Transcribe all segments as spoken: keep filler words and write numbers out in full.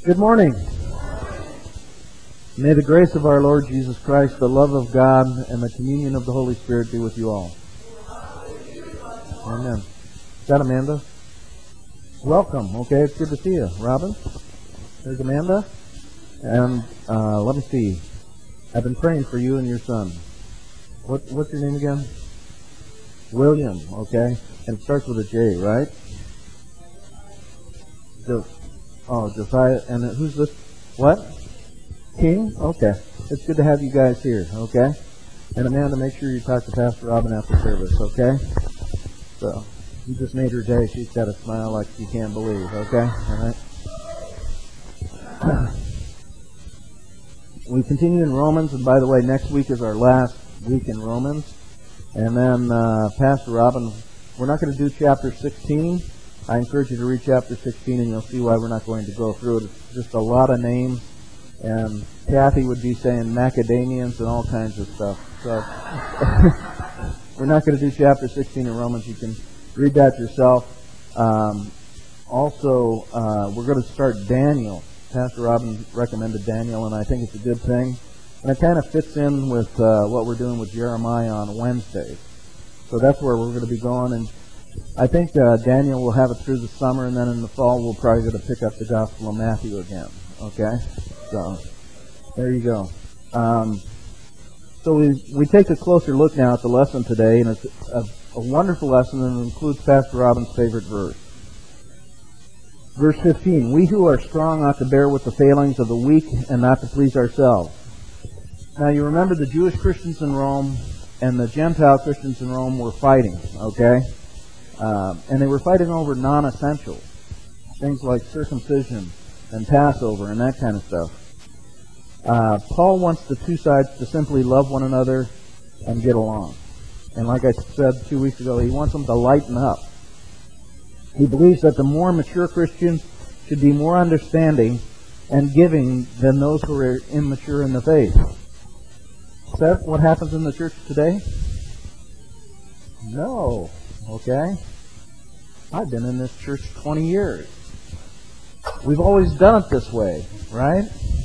Good morning. May the grace of our Lord Jesus Christ, the love of God, and the communion of the Holy Spirit be with you all. Amen. Is that Amanda? Welcome. Okay, it's good to see you. Robin? There's Amanda. And uh, let me see. I've been praying for you and your son. What, what's your name again? William. Okay. And it starts with a J, right? Jo- oh, Josiah. And who's this? What? King? Okay. It's good to have you guys here, okay? And Amanda, make sure you talk to Pastor Robin after service, okay? So, you just made her day. She's got a smile like she can't believe, okay? All right? We continue in Romans, and by the way, next week is our last week in Romans. And then uh, Pastor Robin, we're not going to do chapter sixteen. I encourage you to read chapter sixteen, and you'll see why we're not going to go through it. It's just a lot of names. And Kathy would be saying macadamians and all kinds of stuff. So we're not going to do chapter sixteen in Romans. You can read that yourself. Um, also, uh, we're going to start Daniel. Pastor Robin recommended Daniel, and I think it's a good thing. And it kind of fits in with uh, what we're doing with Jeremiah on Wednesdays. So that's where we're going to be going. And I think uh, Daniel will have it through the summer, and then in the fall we'll probably going to pick up the Gospel of Matthew again. Okay? So, there you go. Um, so we we take a closer look now at the lesson today, and it's a, a wonderful lesson, and it includes Pastor Robin's favorite verse. Verse fifteen, we who are strong ought to bear with the failings of the weak and not to please ourselves. Now you remember the Jewish Christians in Rome and the Gentile Christians in Rome were fighting, okay? Um, and they were fighting over non-essentials, things like circumcision and Passover and that kind of stuff. Uh, Paul wants the two sides to simply love one another and get along. And like I said two weeks ago, he wants them to lighten up. He believes that the more mature Christians should be more understanding and giving than those who are immature in the faith. Is that what happens in the church today? No. Okay? I've been in this church twenty years. We've always done it this way, right?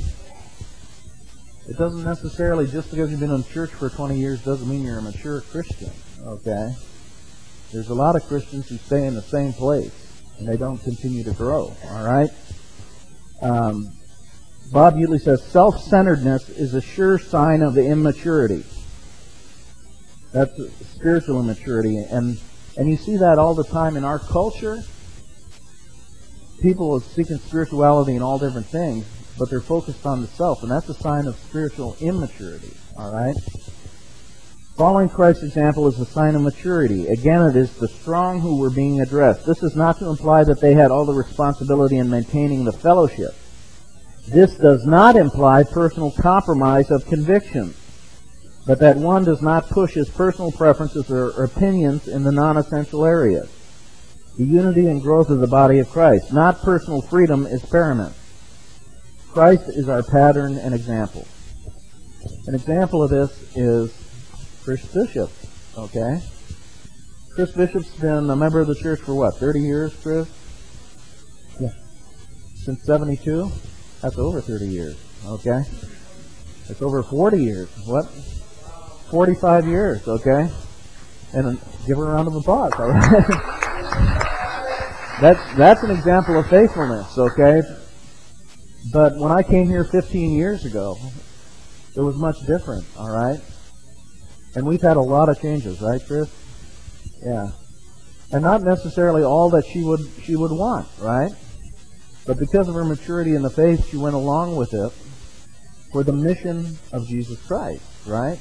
It doesn't necessarily, just because you've been in church for twenty years doesn't mean you're a mature Christian, okay? There's a lot of Christians who stay in the same place, and they don't continue to grow, all right? Um, Bob Utley says, self-centeredness is a sure sign of the immaturity. That's spiritual immaturity, and, and you see that all the time in our culture. People are seeking spirituality in all different things, but they're focused on the self, and that's a sign of spiritual immaturity, all right? Following Christ's example is a sign of maturity. Again, it is the strong who were being addressed. This is not to imply that they had all the responsibility in maintaining the fellowship. This does not imply personal compromise of convictions, but that one does not push his personal preferences or opinions in the non-essential areas. The unity and growth of the body of Christ, not personal freedom, is paramount. Christ is our pattern and example. An example of this is Chris Bishop, okay? Chris Bishop's been a member of the church for what, thirty years, Chris? Yeah. Since seventy-two? That's over thirty years, okay? It's over forty years. What? forty-five years, okay? And give her a round of applause, all right? That's, that's an example of faithfulness, okay? But when I came here fifteen years ago, it was much different, all right? And we've had a lot of changes, right, Chris? Yeah. And not necessarily all that she would she would want, right? But because of her maturity in the faith, she went along with it for the mission of Jesus Christ, right?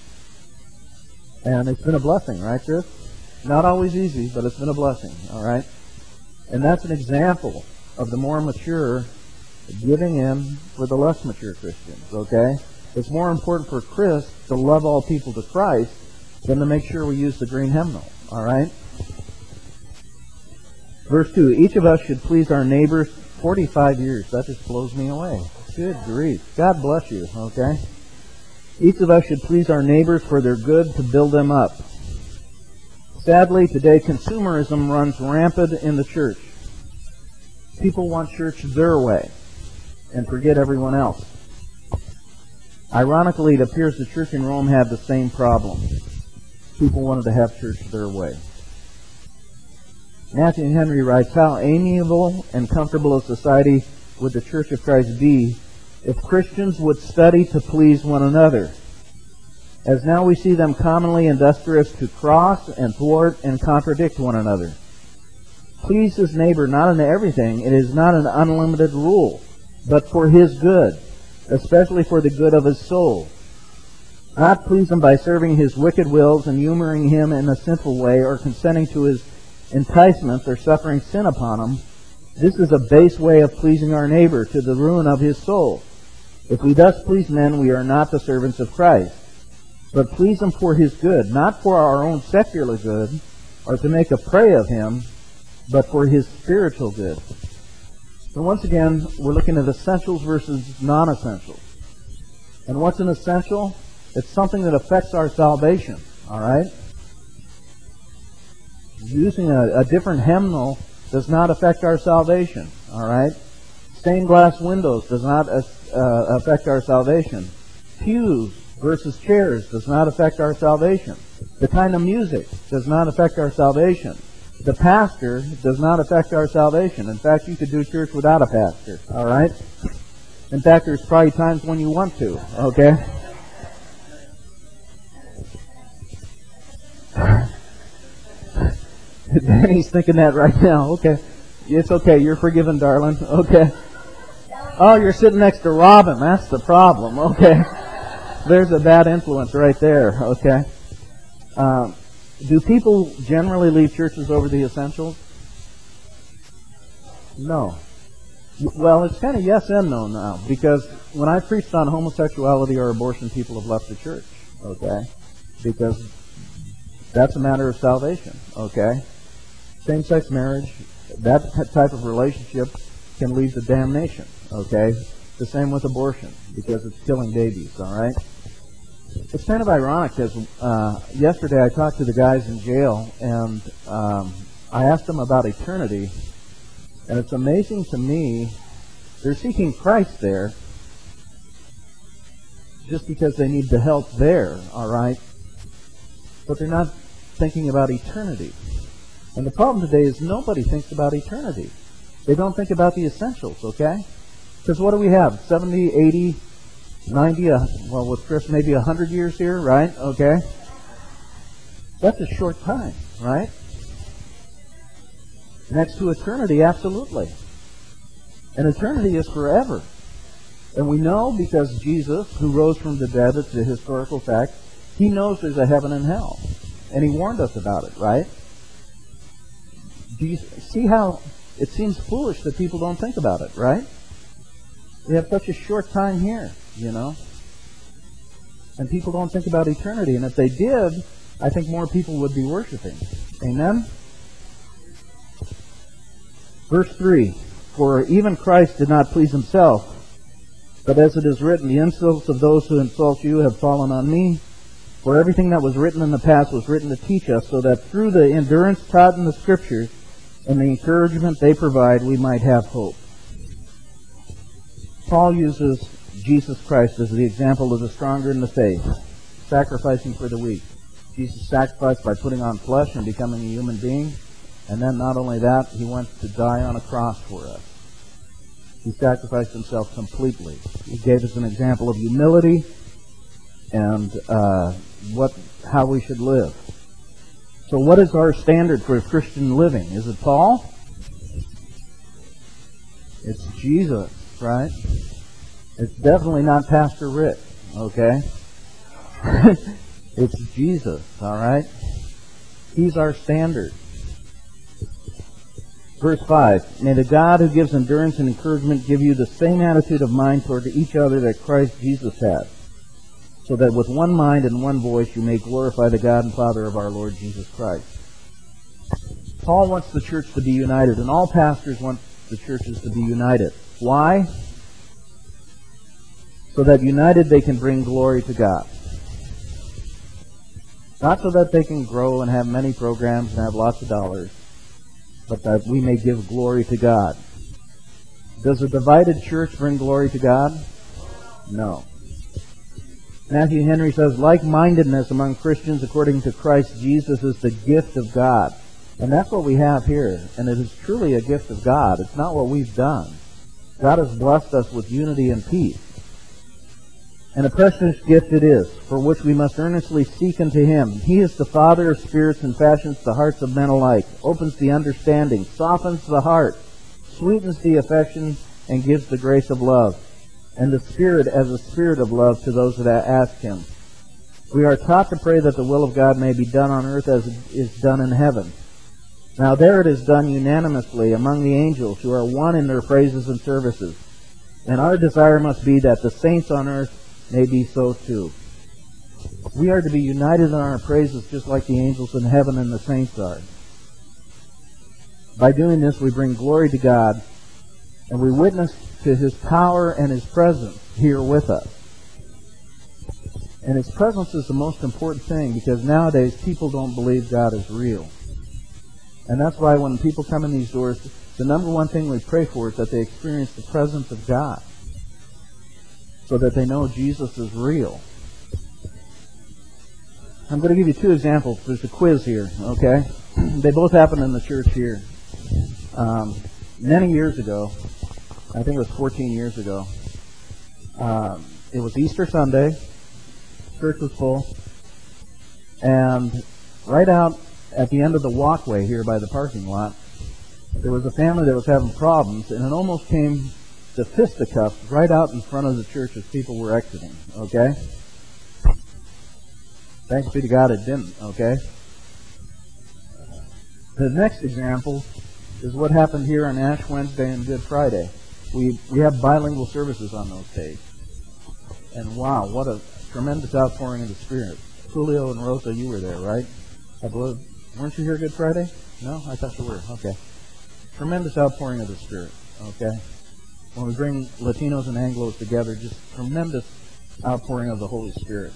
And it's been a blessing, right, Chris? Not always easy, but it's been a blessing, all right? And that's an example of the more mature giving in for the less mature Christians, okay? It's more important for Chris to love all people to Christ than to make sure we use the green hymnal, all right? Verse two, each of us should please our neighbors. forty-five years, that just blows me away. Good grief. God bless you, okay? Each of us should please our neighbors for their good to build them up. Sadly, today consumerism runs rampant in the church. People want church their way. and forget everyone else. Ironically, it appears the church in Rome had the same problem. People wanted to have church their way. Matthew Henry writes, "How amiable and comfortable a society would the Church of Christ be if Christians would study to please one another, as now we see them commonly industrious to cross and thwart and contradict one another. Please his neighbor not in everything. It is not an unlimited rule, but for his good, especially for the good of his soul. Not please him by serving his wicked wills and humoring him in a sinful way, or consenting to his enticements, or suffering sin upon him. This is a base way of pleasing our neighbor, to the ruin of his soul. If we thus please men, we are not the servants of Christ, but please him for his good, not for our own secular good, or to make a prey of him, but for his spiritual good." So once again, we're looking at essentials versus non-essentials. And what's an essential? It's something that affects our salvation, all right? Using a, a different hymnal does not affect our salvation, all right? Stained glass windows does not uh, affect our salvation. Pews versus chairs does not affect our salvation. The kind of music does not affect our salvation. The pastor does not affect our salvation. In fact, you could do church without a pastor, all right? In fact, there's probably times when you want to, okay? Danny's thinking that right now. Okay. It's okay. You're forgiven, darling. Okay. Oh, you're sitting next to Robin. That's the problem. Okay. There's a bad influence right there. Okay. Um, do people generally leave churches over the essentials? No. Well, it's kind of yes and no now, because when I preached on homosexuality or abortion, people have left the church. Okay. Because that's a matter of salvation. Okay. Same-sex marriage, that type of relationship can lead to damnation, okay? The same with abortion, because it's killing babies, all right? It's kind of ironic, because uh, yesterday I talked to the guys in jail, and um, I asked them about eternity, and it's amazing to me, they're seeking Christ there just because they need the help there, all right? But they're not thinking about eternity. And the problem today is nobody thinks about eternity. They don't think about the essentials, okay? Because what do we have? seventy, eighty, ninety, uh, well, with Chris, maybe one hundred years here, right? Okay? That's a short time, right? Next to eternity, absolutely. And eternity is forever. And we know because Jesus, who rose from the dead, it's a historical fact, he knows there's a heaven and hell. And he warned us about it, right? Do you see how it seems foolish that people don't think about it, right? We have such a short time here, you know? And people don't think about eternity. And if they did, I think more people would be worshiping. Amen? Verse three, "For even Christ did not please himself, but as it is written, the insults of those who insult you have fallen on me. For everything that was written in the past was written to teach us, so that through the endurance taught in the Scriptures and the encouragement they provide, we might have hope." Paul uses Jesus Christ as the example of the stronger in the faith, sacrificing for the weak. Jesus sacrificed by putting on flesh and becoming a human being. And then not only that, he went to die on a cross for us. He sacrificed himself completely. He gave us an example of humility and uh, what how we should live. So what is our standard for Christian living? Is it Paul? It's Jesus, right? It's definitely not Pastor Rick, okay? It's Jesus, all right? He's our standard. Verse five, "May the God who gives endurance and encouragement give you the same attitude of mind toward each other that Christ Jesus had, so that with one mind and one voice you may glorify the God and Father of our Lord Jesus Christ." Paul wants the church to be united, and all pastors want the churches to be united. Why? So that united they can bring glory to God. Not so that they can grow and have many programs and have lots of dollars, but that we may give glory to God. Does a divided church bring glory to God? No. Matthew Henry says, like-mindedness among Christians according to Christ Jesus is the gift of God. And that's what we have here. And it is truly a gift of God. It's not what we've done. God has blessed us with unity and peace. And a precious gift it is, for which we must earnestly seek unto Him. He is the Father of spirits and fashions the hearts of men alike, opens the understanding, softens the heart, sweetens the affection, and gives the grace of love, and the Spirit as a spirit of love to those that ask Him. We are taught to pray that the will of God may be done on earth as it is done in heaven. Now there it is done unanimously among the angels, who are one in their praises and services. And our desire must be that the saints on earth may be so too. We are to be united in our praises just like the angels in heaven and the saints are. By doing this, we bring glory to God, and we witness to His power and His presence here with us. And His presence is the most important thing, because nowadays people don't believe God is real. And that's why when people come in these doors, the number one thing we pray for is that they experience the presence of God, so that they know Jesus is real. I'm going to give you two examples. There's a quiz here, okay? They both happened in the church here. Um, many years ago, I think it was fourteen years ago, um, it was Easter Sunday, church was full, and right out at the end of the walkway here by the parking lot, there was a family that was having problems, and it almost came to fisticuffs right out in front of the church as people were exiting, okay? Thanks be to God it didn't, okay? The next example is what happened here on Ash Wednesday and Good Friday. We we have bilingual services on those days. And wow, what a tremendous outpouring of the Spirit. Julio and Rosa, you were there, right? I believe. Weren't you here Good Friday? No? I thought you were. Okay. Tremendous outpouring of the Spirit, okay? When we bring Latinos and Anglos together, just tremendous outpouring of the Holy Spirit.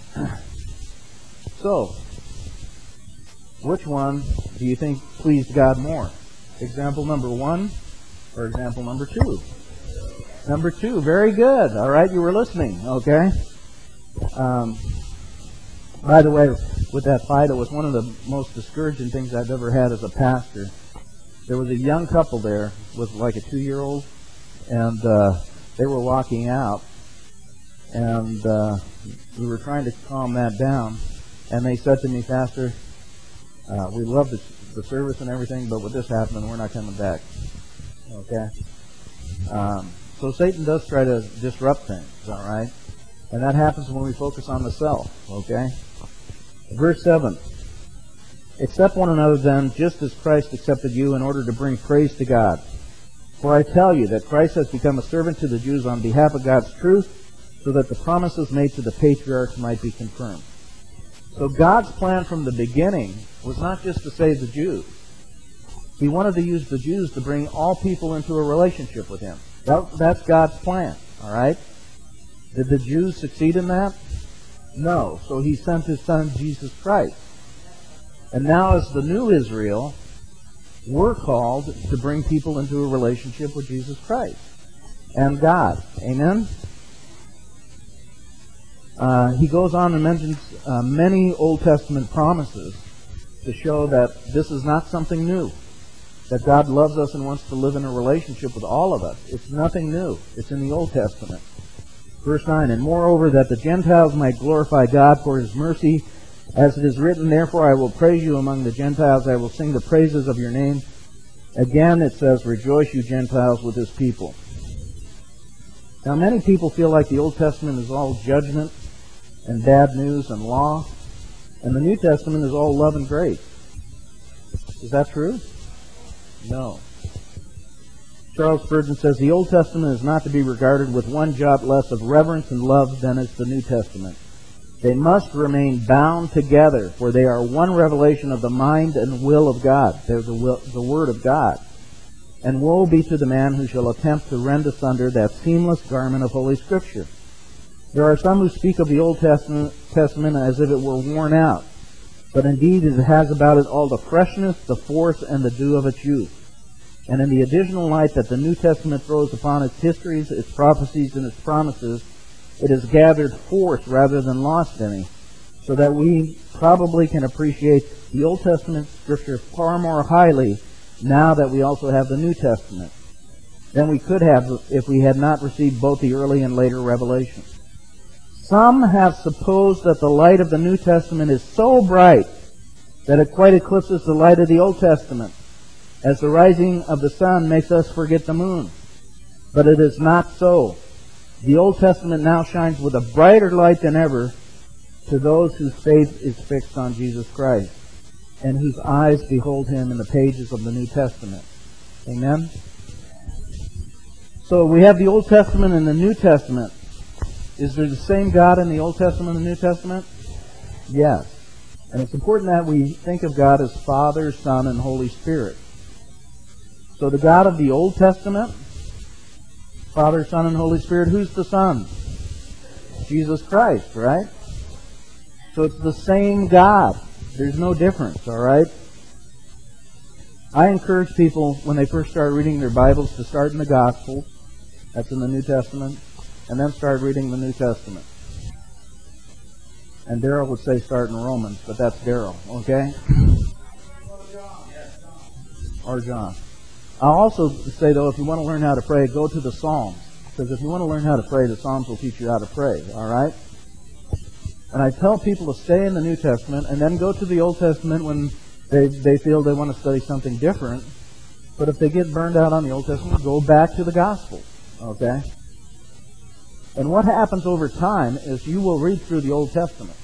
So, which one do you think pleased God more? Example number one or example number two? Number two, very good. All right, you were listening, okay? Um, by the way, with that fight, it was one of the most discouraging things I've ever had as a pastor. There was a young couple there with like a two-year-old, and uh, they were walking out, and uh, we were trying to calm that down, and they said to me, Pastor, uh, we love the, the service and everything, but with this happening, we're not coming back. Okay? Um, so Satan does try to disrupt things, all right? And that happens when we focus on the self, okay? Verse seven. Accept one another then, just as Christ accepted you, in order to bring praise to God. For I tell you that Christ has become a servant to the Jews on behalf of God's truth, so that the promises made to the patriarchs might be confirmed. So God's plan from the beginning was not just to save the Jews. He wanted to use the Jews to bring all people into a relationship with Him. That, that's God's plan, all right? Did the Jews succeed in that? No. So He sent His Son, Jesus Christ. And now as the new Israel, we're called to bring people into a relationship with Jesus Christ and God. Amen? Uh, he goes on and mentions uh, many Old Testament promises to show that this is not something new, that God loves us and wants to live in a relationship with all of us. It's nothing new. It's in the Old Testament. Verse nine, and moreover, that the Gentiles might glorify God for His mercy, as it is written, therefore I will praise you among the Gentiles, I will sing the praises of your name. Again it says, rejoice you Gentiles with His people. Now many people feel like the Old Testament is all judgment and bad news and law, and the New Testament is all love and grace. Is that true? No. Charles Spurgeon says, the Old Testament is not to be regarded with one jot less of reverence and love than is the New Testament. They must remain bound together, for they are one revelation of the mind and will of God. They're the, will, the Word of God. And woe be to the man who shall attempt to rend asunder that seamless garment of Holy Scripture. There are some who speak of the Old Testament, Testament as if it were worn out, but indeed it has about it all the freshness, the force, and the dew of its youth. And in the additional light that the New Testament throws upon its histories, its prophecies, and its promises, it has gathered force rather than lost any, so that we probably can appreciate the Old Testament Scripture far more highly now that we also have the New Testament than we could have if we had not received both the early and later revelation. Some have supposed that the light of the New Testament is so bright that it quite eclipses the light of the Old Testament, as the rising of the sun makes us forget the moon. But it is not so. The Old Testament now shines with a brighter light than ever to those whose faith is fixed on Jesus Christ and whose eyes behold Him in the pages of the New Testament. Amen? So we have the Old Testament and the New Testament. Is there the same God in the Old Testament and the New Testament? Yes. And it's important that we think of God as Father, Son, and Holy Spirit. So the God of the Old Testament, Father, Son, and Holy Spirit, who's the Son? Jesus Christ, right? So it's the same God. There's no difference, all right? I encourage people, when they first start reading their Bibles, to start in the Gospels. That's in the New Testament. And then start reading the New Testament. And Daryl would say start in Romans, but that's Daryl, okay? Or John. I'll also say, though, if you want to learn how to pray, go to the Psalms. Because if you want to learn how to pray, the Psalms will teach you how to pray, all right? And I tell people to stay in the New Testament and then go to the Old Testament when they, they feel they want to study something different. But if they get burned out on the Old Testament, go back to the Gospel, okay? And what happens over time is you will read through the Old Testament.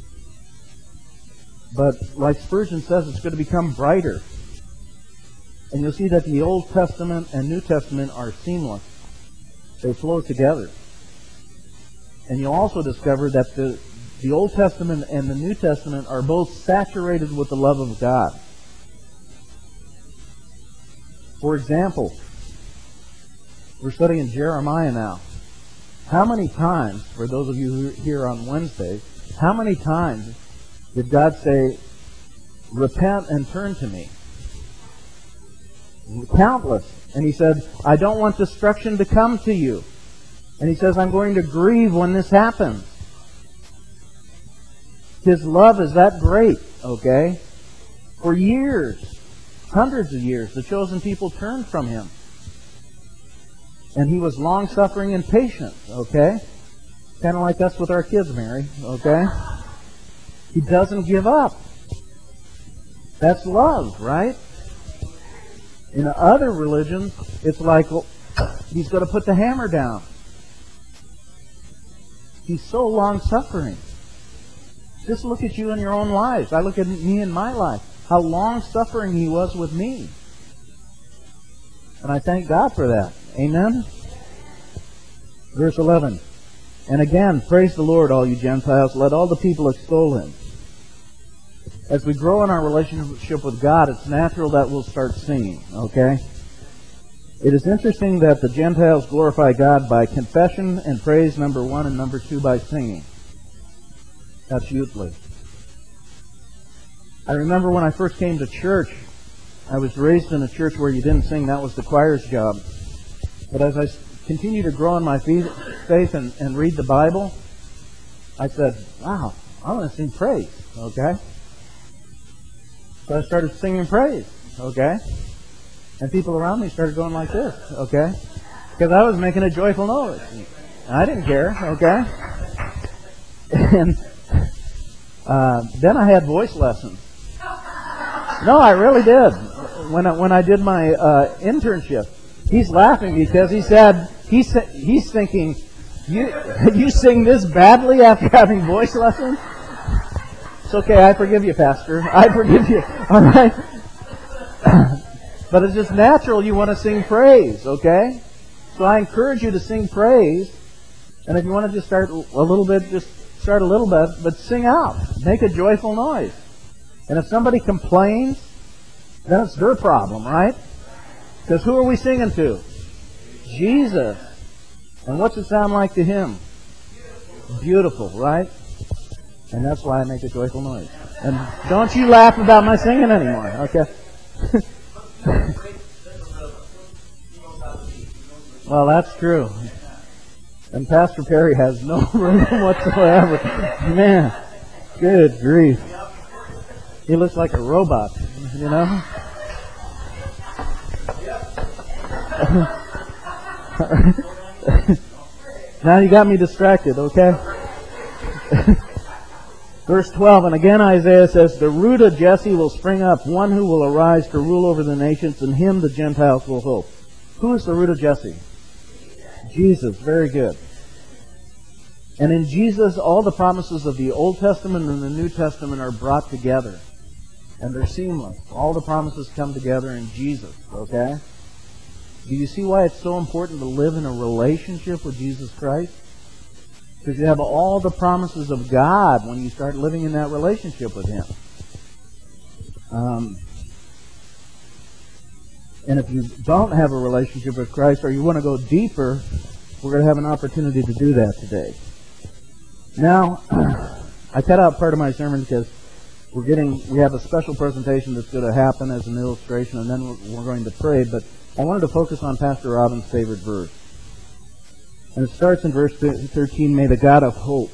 But like Spurgeon says, it's going to become brighter. And you'll see that the Old Testament and New Testament are seamless. They flow together. And you'll also discover that the, the Old Testament and the New Testament are both saturated with the love of God. For example, we're studying Jeremiah now. How many times, for those of you who are here on Wednesday, how many times did God say, repent and turn to me? Countless. And He said, I don't want destruction to come to you. And He says, I'm going to grieve when this happens. His love is that great, okay? For years, hundreds of years, the chosen people turned from Him. And He was long-suffering and patient, okay? Kind of like us with our kids, Mary, okay? He doesn't give up. That's love, right? In other religions, it's like, well, He's going to put the hammer down. He's so long-suffering. Just look at you in your own lives. I look at me in my life. How long-suffering He was with me. And I thank God for that. Amen? Verse eleven. And again, praise the Lord, all you Gentiles. Let all the people extol Him. As we grow in our relationship with God, it's natural that we'll start singing, okay? It is interesting that the Gentiles glorify God by confession and praise, number one, and number two, by singing. That's youthly. I remember when I first came to church, I was raised in a church where you didn't sing. That was the choir's job. But as I continue to grow in my faith and, and read the Bible, I said, wow, I want to sing praise, okay? So I started singing praise, okay? And people around me started going like this, okay? Because I was making a joyful noise. And I didn't care, okay? And uh, then I had voice lessons. No, I really did. When I, when I did my uh, internship, he's laughing because he said he's he's thinking, you you sing this badly after having voice lessons? It's okay, I forgive you, Pastor. I forgive you. All right. But it's just natural you want to sing praise, okay? So I encourage you to sing praise. And if you want to just start a little bit, just start a little bit, but sing out. Make a joyful noise. And if somebody complains, then it's their problem, right? Because who are we singing to? Jesus. And what's it sound like to Him? Beautiful, right? And that's why I make a joyful noise. And don't you laugh about my singing anymore, okay? Well, that's true. And Pastor Perry has no room whatsoever. Man, good grief. He looks like a robot, you know? Now you got me distracted, okay? Verse twelve, and again Isaiah says, the root of Jesse will spring up, one who will arise to rule over the nations, and him the Gentiles will hope. Who is the root of Jesse? Jesus. Very good. And in Jesus, all the promises of the Old Testament and the New Testament are brought together. And they're seamless. All the promises come together in Jesus, okay? Do you see why it's so important to live in a relationship with Jesus Christ? Because you have all the promises of God when you start living in that relationship with Him. Um, and if you don't have a relationship with Christ, or you want to go deeper, we're going to have an opportunity to do that today. Now, I cut out part of my sermon because we're getting, we have a special presentation that's going to happen as an illustration, and then we're, we're going to pray, but I wanted to focus on Pastor Robin's favorite verse. And it starts in verse thirteen, may the God of hope.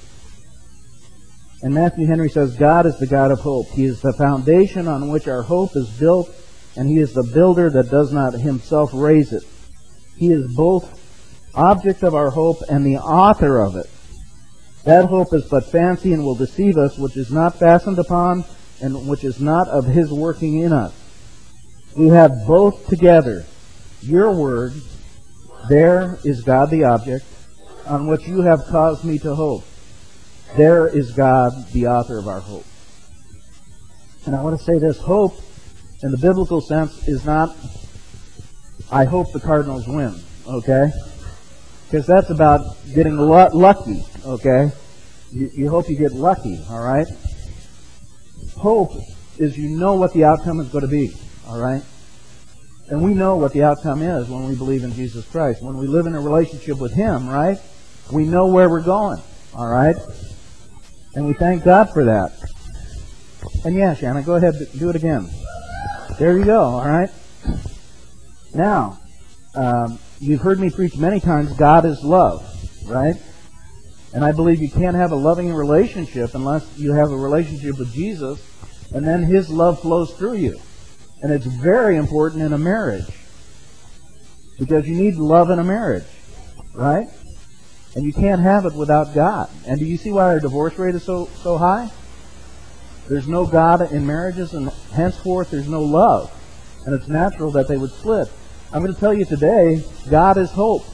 And Matthew Henry says, God is the God of hope. He is the foundation on which our hope is built, and He is the builder that does not Himself raise it. He is both object of our hope and the author of it. That hope is but fancy and will deceive us, which is not fastened upon and which is not of His working in us. We have both together. Your word, there is God the object, on which you have caused me to hope. There is God the author of our hope. And I want to say this, hope in the biblical sense is not, I hope the Cardinals win, okay? Because that's about getting lu- lucky, okay? You, you hope you get lucky, all right? Hope is you know what the outcome is going to be, all right? And we know what the outcome is when we believe in Jesus Christ. When we live in a relationship with Him, right? We know where we're going, all right? And we thank God for that. And yeah, Shanna, go ahead, do it again. There you go, all right? Now, um, you've heard me preach many times, God is love, right? And I believe you can't have a loving relationship unless you have a relationship with Jesus, and then His love flows through you. And it's very important in a marriage, because you need love in a marriage, right? And you can't have it without God. And do you see why our divorce rate is so, so high? There's no God in marriages, and henceforth there's no love. And it's natural that they would split. I'm going to tell you today, God is hope.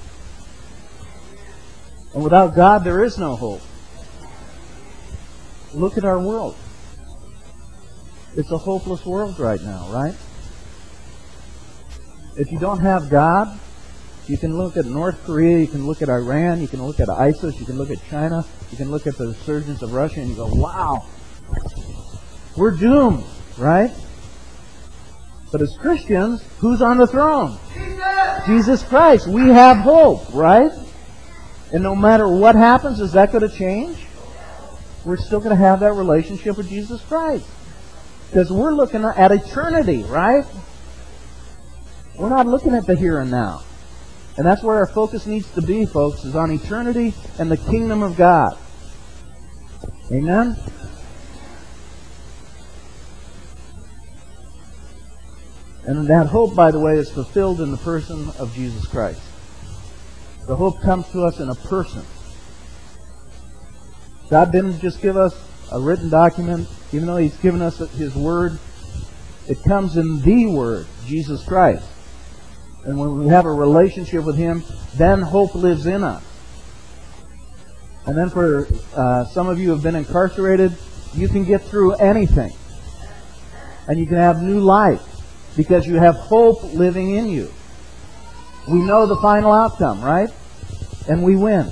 And without God, there is no hope. Look at our world. It's a hopeless world right now, right? If you don't have God, you can look at North Korea, you can look at Iran, you can look at ISIS, you can look at China, you can look at the resurgence of Russia, and you go, wow, we're doomed, right? But as Christians, who's on the throne? Jesus! Jesus Christ. We have hope, right? And no matter what happens, is that going to change? We're still going to have that relationship with Jesus Christ. Because we're looking at eternity, right? We're not looking at the here and now. And that's where our focus needs to be, folks, is on eternity and the kingdom of God. Amen? And that hope, by the way, is fulfilled in the person of Jesus Christ. The hope comes to us in a person. God didn't just give us a written document, even though He's given us His Word. It comes in the Word, Jesus Christ. And when we have a relationship with Him, then hope lives in us. And then for uh, some of you who have been incarcerated, you can get through anything. And you can have new life because you have hope living in you. We know the final outcome, right? And we win.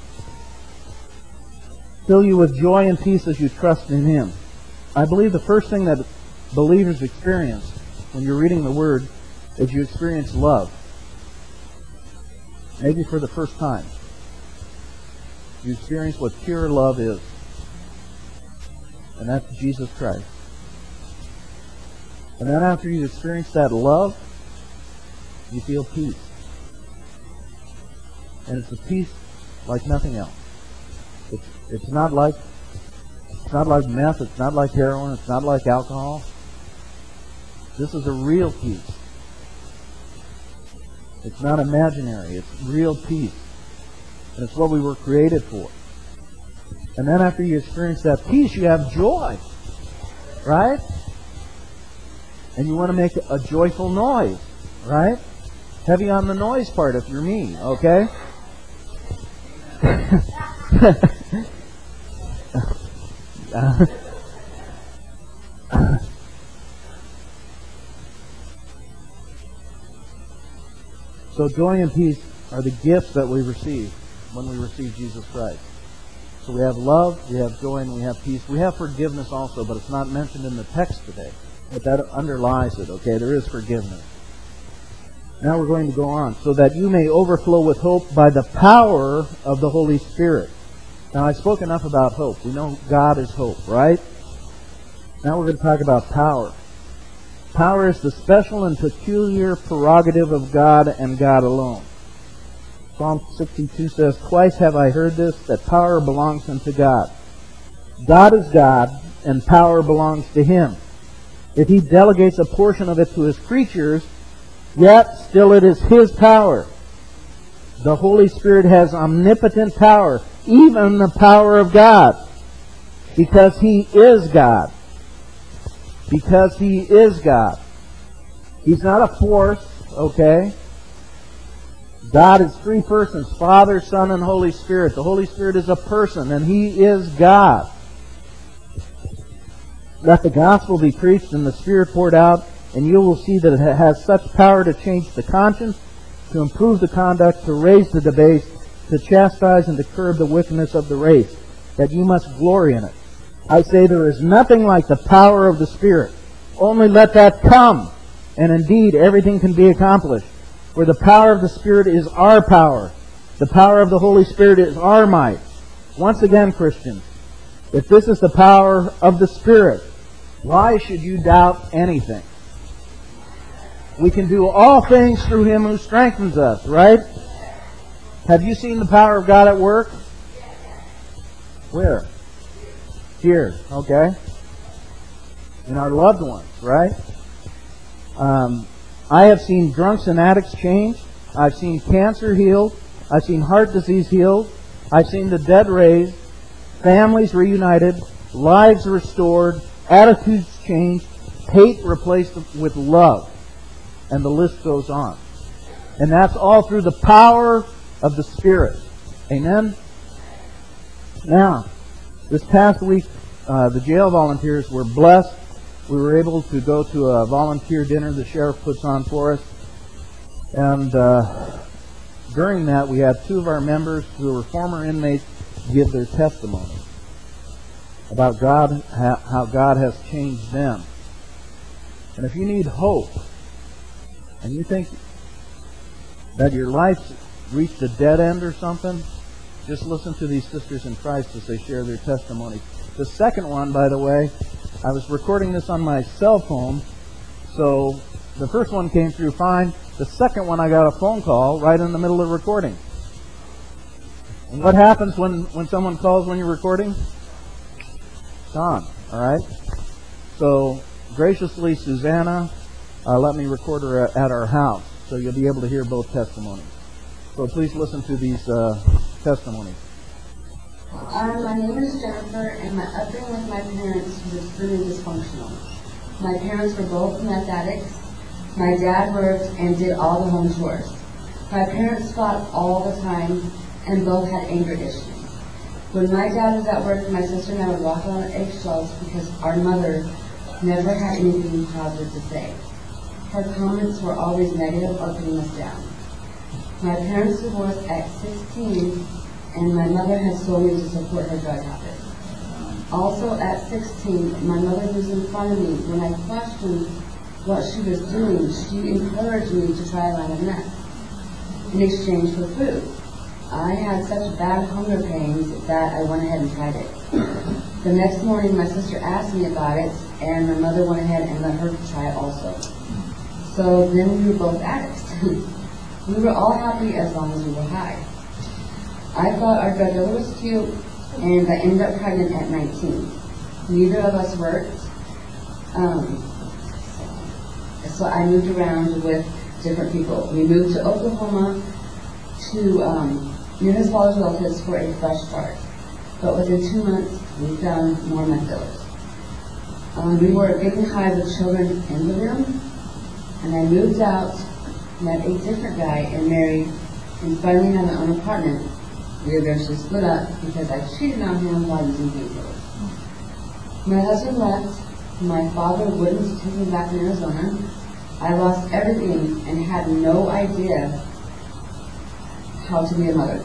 Fill you with joy and peace as you trust in Him. I believe the first thing that believers experience when you're reading the Word is you experience love. Maybe for the first time. You experience what pure love is. And that's Jesus Christ. And then after you experience that love, you feel peace. And it's a peace like nothing else. It's, it's not like it's not like meth, it's not like heroin, it's not like alcohol. This is a real peace. It's not imaginary, it's real peace. And it's what we were created for. And then after you experience that peace, you have joy. Right? And you want to make a joyful noise. Right? Heavy on the noise part if you're me. Okay? uh, so joy and peace are the gifts that we receive when we receive Jesus Christ. So we have love, we have joy, and we have peace. We have forgiveness also, but it's not mentioned in the text today. But that underlies it, okay? There is forgiveness. Now we're going to go on. So that you may overflow with hope by the power of the Holy Spirit. Now I spoke enough about hope. We know God is hope, right? Now we're going to talk about power. Power is the special and peculiar prerogative of God and God alone. Psalm sixty-two says, "Twice have I heard this, that power belongs unto God. God is God, and power belongs to Him. If He delegates a portion of it to His creatures, yet still it is His power. The Holy Spirit has omnipotent power, even the power of God, because He is God. Because He is God. He's not a force, okay? God is three persons, Father, Son, and Holy Spirit. The Holy Spirit is a person, and He is God. Let the gospel be preached and the Spirit poured out, and you will see that it has such power to change the conscience, to improve the conduct, to raise the debased, to chastise and to curb the wickedness of the race, that you must glory in it. I say there is nothing like the power of the Spirit. Only let that come, and indeed everything can be accomplished. For the power of the Spirit is our power. The power of the Holy Spirit is our might. Once again, Christians, if this is the power of the Spirit, why should you doubt anything? We can do all things through Him who strengthens us, right? Have you seen the power of God at work? Where? Here, okay. In our loved ones, right? Um... I have seen drunks and addicts changed. I've seen cancer healed. I've seen heart disease healed. I've seen the dead raised, families reunited, lives restored, attitudes changed, hate replaced with love. And the list goes on. And that's all through the power of the Spirit. Amen? Now, this past week, uh, the jail volunteers were blessed. We were able to go to a volunteer dinner the sheriff puts on for us. And uh, during that, we had two of our members who were former inmates give their testimony about God, how God has changed them. And if you need hope, and you think that your life's reached a dead end or something, just listen to these sisters in Christ as they share their testimony. The second one, by the way, I was recording this on my cell phone, so the first one came through fine. The second one, I got a phone call right in the middle of recording. And what happens when, when someone calls when you're recording? It's on, all right? So, graciously, Susanna uh, let me record her at, at our house, so you'll be able to hear both testimonies. So please listen to these uh, testimonies. Um, my name is Jennifer, and my upbringing with my parents was really dysfunctional. My parents were both meth addicts. My dad worked and did all the home chores. My parents fought all the time, and both had anger issues. When my dad was at work, my sister and I would walk on eggshells because our mother never had anything positive to say. Her comments were always negative or putting us down. My parents divorced at sixteen, and my mother had sold me to support her drug habit. Also at sixteen, my mother was in front of me. When I questioned what she was doing, she encouraged me to try a line of meth in exchange for food. I had such bad hunger pains that I went ahead and tried it. The next morning, my sister asked me about it, and my mother went ahead and let her try it also. So then we were both addicts. We were all happy as long as we were high. I thought our drug dealer was cute, and I ended up pregnant at nineteen. Neither of us worked. Um, so I moved around with different people. We moved to Oklahoma to um, near his father's relatives for a fresh start. But within two months, we found more meth dealers. Um, we were a big hive with children in the room, and I moved out, met a different guy, and married, and finally had my own apartment. We eventually split up because I cheated on him while using painkillers. My husband left. My father wouldn't take me back to Arizona. I lost everything and had no idea how to be a mother.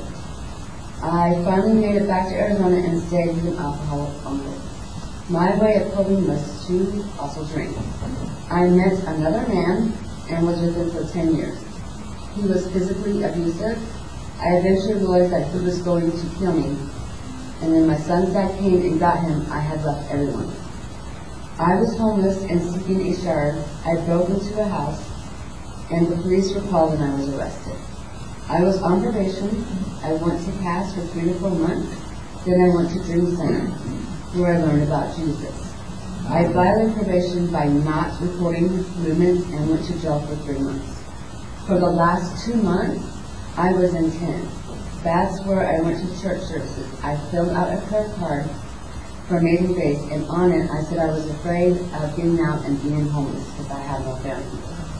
I finally made it back to Arizona and stayed with an alcoholic uncle. My way of coping was to also drink. I met another man and was with him for ten years. He was physically abusive. I eventually realized that he was going to kill me. And when my son's dad came and got him, I had left everyone. I was homeless and seeking a shower. I broke into a house, and the police were called and I was arrested. I was on probation. I went to CAS for three to four months. Then I went to Dream Center, where I learned about Jesus. I violated probation by not reporting movements and went to jail for three months. For the last two months, I was in ten. That's where I went to church services. I filled out a prayer card for Amazing Grace, and on it I said I was afraid of getting out and being homeless because I had no family.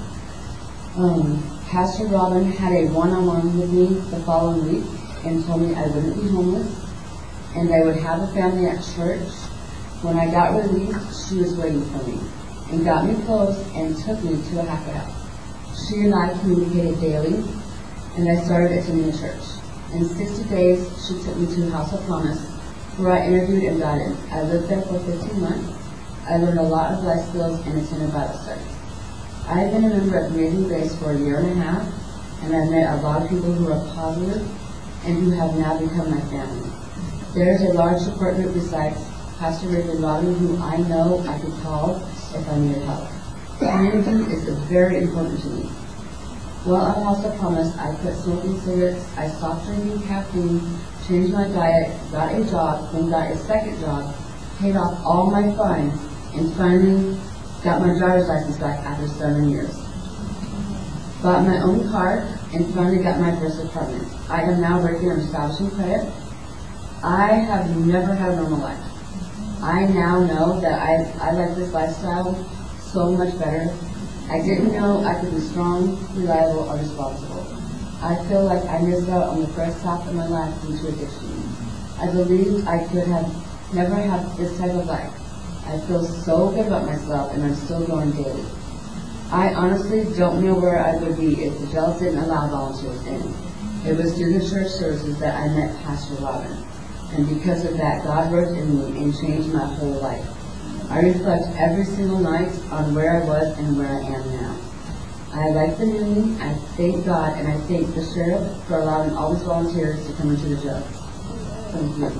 Um, Pastor Robin had a one-on-one with me the following week and told me I wouldn't be homeless and I would have a family at church. When I got released, she was waiting for me and got me close and took me to a halfway house. She and I communicated daily, and I started attending the church. In sixty days, she took me to House of Promise, where I interviewed and got in. I lived there for fifteen months. I learned a lot of life skills and attended Bible studies. I have been a member of Amazing Grace for a year and a half, and I've met a lot of people who are positive and who have now become my family. There is a large support group besides Pastor Rick and Robbie, who I know I could call if I needed help. Community is very important to me. While at House of Promise, I quit smoking cigarettes, I stopped drinking caffeine, changed my diet, got a job, then got a second job, paid off all my fines, and finally got my driver's license back after seven years. Bought my own car, and finally got my first apartment. I am now working on establishing credit. I have never had a normal life. I now know that I, I like this lifestyle so much better. I didn't know I could be strong, reliable, or responsible. I feel like I missed out on the first half of my life due to addiction. I believe I could have never had this type of life. I feel so good about myself, and I'm still growing daily. I honestly don't know where I would be if the jails didn't allow volunteers in. It was through the church services that I met Pastor Robin, and because of that, God worked in me and changed my whole life. I reflect every single night on where I was and where I am now. I like the meeting, I thank God, and I thank the sheriff for allowing all these volunteers to come into the jail. Thank you.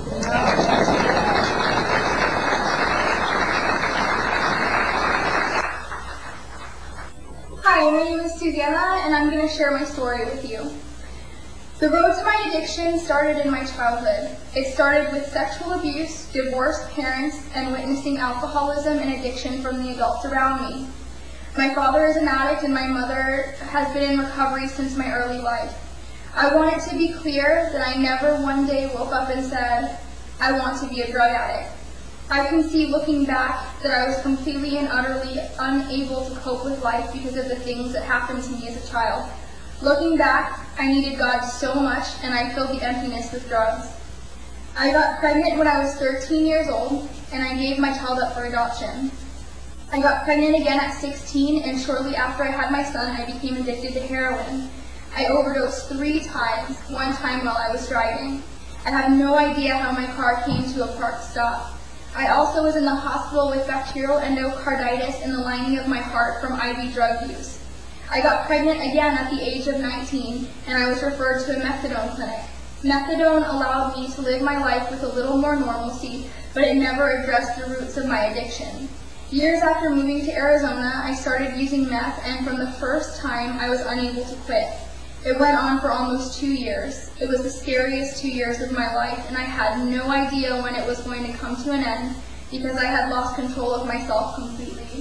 Hi, my name is Susanna, and I'm going to share my story with you. The road to my addiction started in my childhood. It started with sexual abuse, divorced parents, and witnessing alcoholism and addiction from the adults around me. My father is an addict, and my mother has been in recovery since my early life. I want it to be clear that I never one day woke up and said, I want to be a drug addict. I can see looking back that I was completely and utterly unable to cope with life because of the things that happened to me as a child. Looking back, I needed God so much, and I filled the emptiness with drugs. I got pregnant when I was thirteen years old, and I gave my child up for adoption. I got pregnant again at sixteen, and shortly after I had my son, I became addicted to heroin. I overdosed three times, one time while I was driving. I have no idea how my car came to a parked stop. I also was in the hospital with bacterial endocarditis in the lining of my heart from I V drug use. I got pregnant again at the age of nineteen, and I was referred to a methadone clinic. Methadone allowed me to live my life with a little more normalcy, but it never addressed the roots of my addiction. Years after moving to Arizona, I started using meth, and from the first time, I was unable to quit. It went on for almost two years. It was the scariest two years of my life, and I had no idea when it was going to come to an end because I had lost control of myself completely.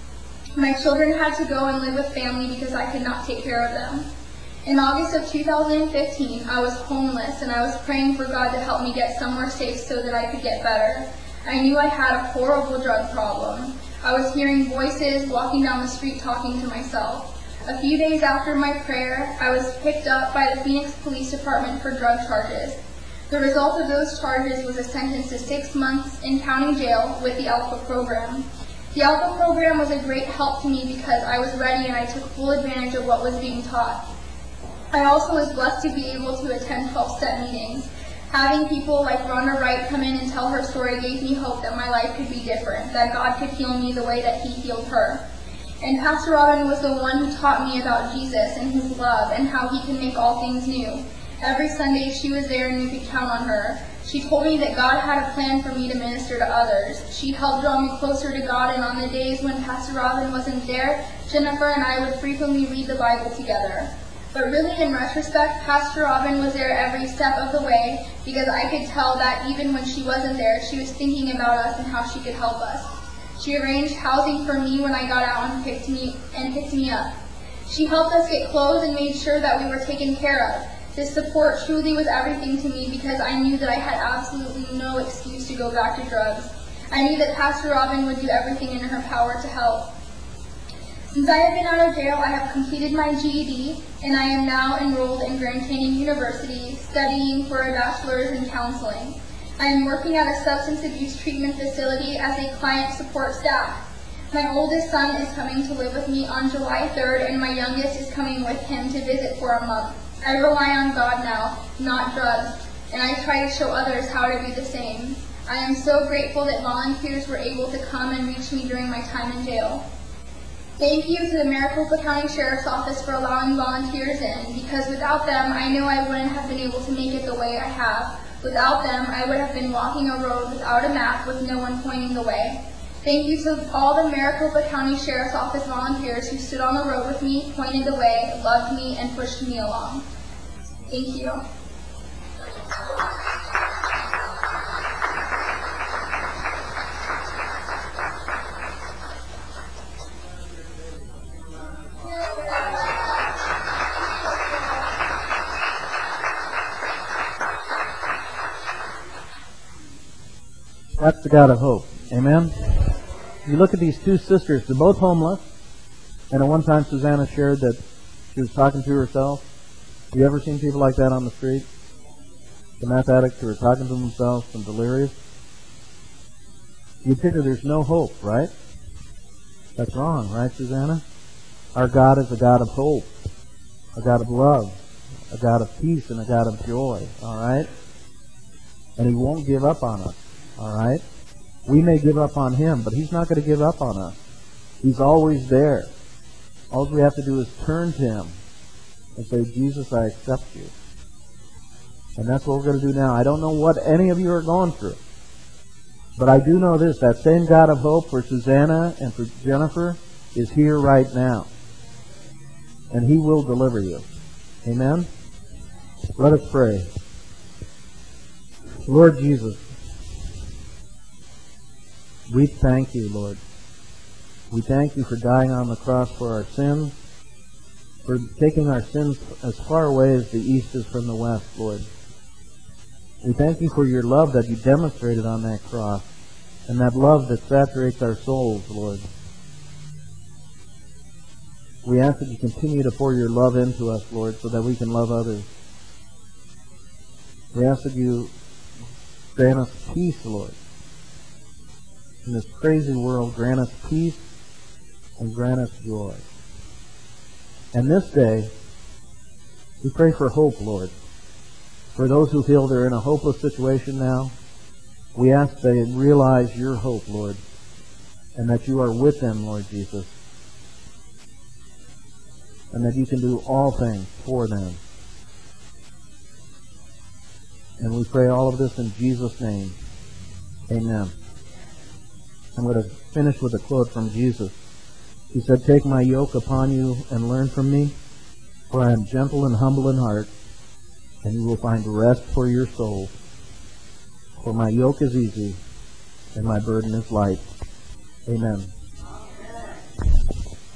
My children had to go and live with family because I could not take care of them. In August of two thousand fifteen, I was homeless, and I was praying for God to help me get somewhere safe so that I could get better. I knew I had a horrible drug problem. I was hearing voices, walking down the street talking to myself. A few days after my prayer, I was picked up by the Phoenix Police Department for drug charges. The result of those charges was a sentence to six months in county jail with the Alpha program. The Alpha program was a great help to me because I was ready and I took full advantage of what was being taught. I also was blessed to be able to attend twelve-step meetings. Having people like Rhonda Wright come in and tell her story gave me hope that my life could be different, that God could heal me the way that He healed her. And Pastor Robin was the one who taught me about Jesus and His love and how He can make all things new. Every Sunday she was there and you could count on her. She told me that God had a plan for me to minister to others. She helped draw me closer to God, and on the days when Pastor Robin wasn't there, Jennifer and I would frequently read the Bible together. But really, in retrospect, Pastor Robin was there every step of the way because I could tell that even when she wasn't there, she was thinking about us and how she could help us. She arranged housing for me when I got out and picked me and picked me up. She helped us get clothes and made sure that we were taken care of. This support truly was everything to me because I knew that I had absolutely no excuse to go back to drugs. I knew that Pastor Robin would do everything in her power to help. Since I have been out of jail, I have completed my G E D, and I am now enrolled in Grand Canyon University, studying for a bachelor's in counseling. I am working at a substance abuse treatment facility as a client support staff. My oldest son is coming to live with me on July third, and my youngest is coming with him to visit for a month. I rely on God now, not drugs, and I try to show others how to do the same. I am so grateful that volunteers were able to come and reach me during my time in jail. Thank you to the Maricopa County Sheriff's Office for allowing volunteers in, because without them, I know I wouldn't have been able to make it the way I have. Without them, I would have been walking a road without a map with no one pointing the way. Thank you to all the Maricopa County Sheriff's Office volunteers who stood on the road with me, pointed the way, loved me, and pushed me along. Thank you. That's the God of hope. Amen? You look at these two sisters, they're both homeless. And at one time Susanna shared that she was talking to herself. Have you ever seen people like that on the street? The meth addicts who are talking to themselves and delirious? You figure there's no hope, right? That's wrong, right, Susanna? Our God is a God of hope, a God of love, a God of peace, and a God of joy, all right? And He won't give up on us, all right? We may give up on Him, but He's not going to give up on us. He's always there. All we have to do is turn to Him and say, Jesus, I accept you. And that's what we're going to do now. I don't know what any of you are going through, but I do know this, that same God of hope for Susanna and for Jennifer is here right now. And He will deliver you. Amen? Let us pray. Lord Jesus, we thank you, Lord. We thank you for dying on the cross for our sins, for taking our sins as far away as the east is from the west, Lord. We thank you for your love that you demonstrated on that cross, and that love that saturates our souls, Lord. We ask that you continue to pour your love into us, Lord, so that we can love others. We ask that you grant us peace, Lord. In this crazy world, grant us peace and grant us joy. And this day, we pray for hope, Lord. For those who feel they're in a hopeless situation now, we ask they realize your hope, Lord, and that you are with them, Lord Jesus, and that you can do all things for them. And we pray all of this in Jesus' name. Amen. I'm going to finish with a quote from Jesus. He said, "Take my yoke upon you and learn from me, For I am gentle and humble in heart, and you will find rest for your souls. For my yoke is easy, and my burden is light. Amen.